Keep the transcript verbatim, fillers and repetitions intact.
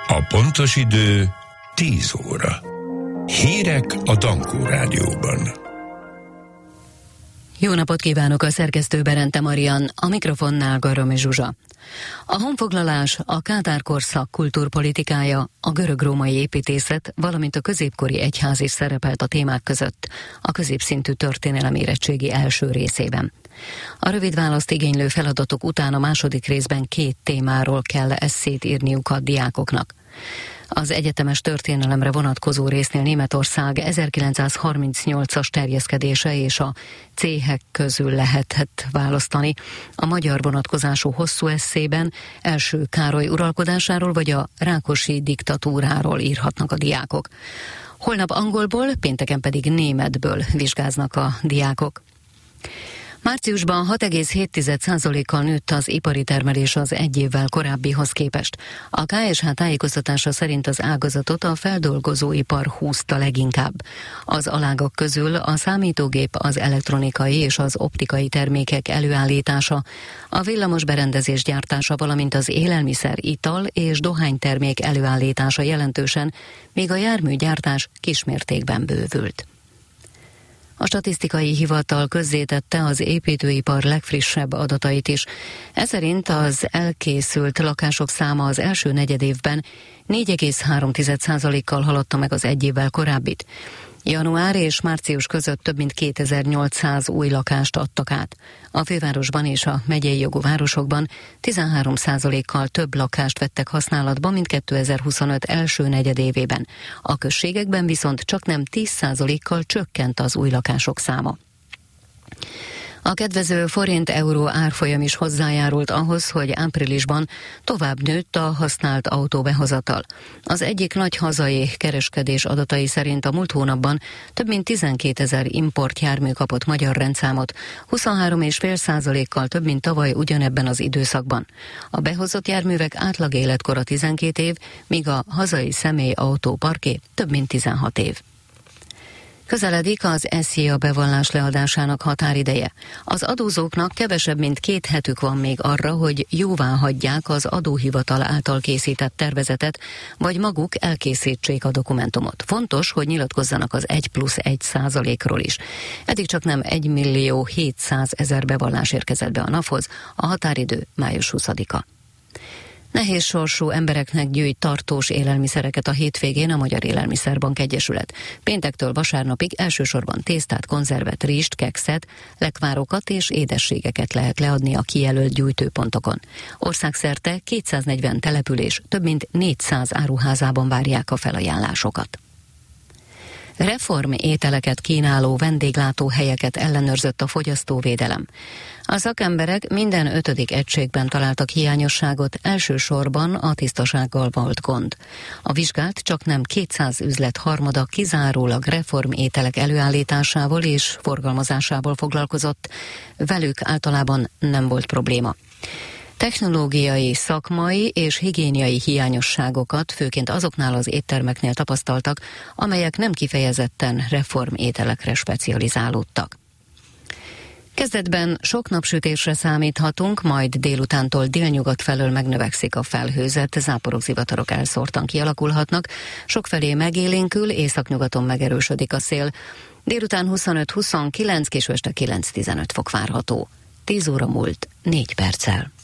A pontos idő tíz óra. Hírek a Dankó Rádióban. Jó napot kívánok, a szerkesztő Berente Marian, a mikrofonnál Garomi Zsuzsa. A honfoglalás, a Kádár korszak kultúrpolitikája, a görög-római építészet, valamint a középkori egyház is szerepelt a témák között a középszintű történelemérettségi első részében. A rövid választ igénylő feladatok után a második részben két témáról kell esszét írniuk a diákoknak. Az egyetemes történelemre vonatkozó résznél Németország ezerkilencszázharmincnyolcas terjeszkedése és a céhek közül lehetett választani. A magyar vonatkozású hosszú esszében első Károly uralkodásáról vagy a Rákosi diktatúráról írhatnak a diákok. Holnap angolból, pénteken pedig németből vizsgáznak a diákok. Márciusban hat egész hét százalékkal nőtt az ipari termelés az egy évvel korábbihoz képest. A ká es há tájékoztatása szerint az ágazatot a feldolgozóipar húzta leginkább. Az alágak közül a számítógép, az elektronikai és az optikai termékek előállítása, a villamos berendezés gyártása, valamint az élelmiszer, ital és dohánytermék előállítása jelentősen, míg a járműgyártás kismértékben bővült. A statisztikai hivatal közzétette az építőipar legfrissebb adatait is. Eszerint az elkészült lakások száma az első negyedévben négy egész három százalékkal haladta meg az egy évvel korábbit. Január és március között több mint kétezer-nyolcszáz új lakást adtak át. A fővárosban és a megyei jogú városokban tizenhárom százalékkal több lakást vettek használatba, mint kétezer-huszonöt első negyedévében. A községekben viszont csaknem tíz százalékkal csökkent az új lakások száma. A kedvező forint-euró árfolyam is hozzájárult ahhoz, hogy áprilisban tovább nőtt a használt autóbehozatal. Az egyik nagy hazai kereskedés adatai szerint a múlt hónapban több mint tizenkétezer importjármű kapott magyar rendszámot, huszonhárom egész öt százalékkal több, mint tavaly ugyanebben az időszakban. A behozott járművek átlag életkora tizenkét év, míg a hazai személyautóparké több mint tizenhat év. Közeledik az SZIA bevallás leadásának határideje. Az adózóknak kevesebb, mint két hetük van még arra, hogy jóvá hagyják az adóhivatal által készített tervezetet, vagy maguk elkészítsék a dokumentumot. Fontos, hogy nyilatkozzanak az egy plusz egy százalékról is. Eddig csak nem egy millió hétszázezer bevallás érkezett be a naphoz, a határidő május huszadika. Nehéz sorsú embereknek gyűjt tartós élelmiszereket a hétvégén a Magyar Élelmiszerbank Egyesület. Péntektől vasárnapig elsősorban tésztát, konzervet, rizst, kekszet, lekvárokat és édességeket lehet leadni a kijelölt gyűjtőpontokon. Országszerte kétszáznegyven település több mint négyszáz áruházában várják a felajánlásokat. Reform ételeket kínáló vendéglátóhelyeket ellenőrzött a fogyasztóvédelem. A szakemberek minden ötödik egységben találtak hiányosságot, elsősorban a tisztasággal volt gond. A vizsgált csaknem kétszáz üzlet harmada kizárólag reform ételek előállításával és forgalmazásával foglalkozott, velük általában nem volt probléma. Technológiai, szakmai és higiéniai hiányosságokat főként azoknál az éttermeknél tapasztaltak, amelyek nem kifejezetten reformételekre specializálódtak. Kezdetben sok napsütésre számíthatunk, majd délutántól délnyugat felől megnövekszik a felhőzet, záporok, zivatarok elszórtan kialakulhatnak, sokfelé megélénkül, északnyugaton megerősödik a szél. Délután huszonöt-huszonkilenc, késő este kilenc-tizenöt fok várható. tíz óra múlt négy perccel.